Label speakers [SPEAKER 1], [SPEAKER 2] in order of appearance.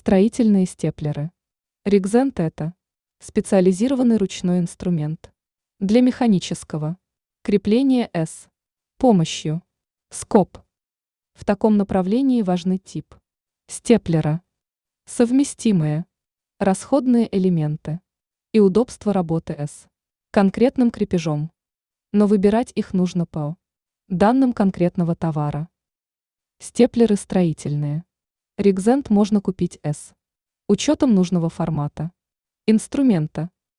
[SPEAKER 1] Строительные степлеры. Ригзент – это специализированный ручной инструмент для механического крепления с помощью скоб. В таком направлении важный тип степлера, совместимые расходные элементы и удобство работы с конкретным крепежом, но выбирать их нужно по данным конкретного товара. Степлеры строительные. Ригзент можно купить с учетом нужного формата инструмента